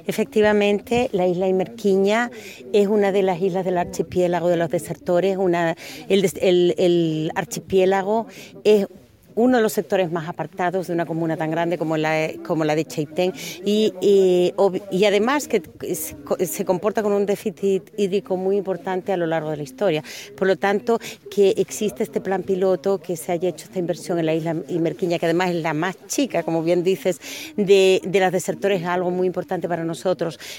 Efectivamente, la isla Imerquiña es una de las islas del archipiélago de los desertores. El archipiélago es uno de los sectores más apartados de una comuna tan grande como la de Chaitén y además que se comporta con un déficit hídrico muy importante a lo largo de la historia. Por lo tanto, que existe este plan piloto, que se haya hecho esta inversión en la isla Imerquiña, que además es la más chica, como bien dices, de las desertores, es algo muy importante para nosotros.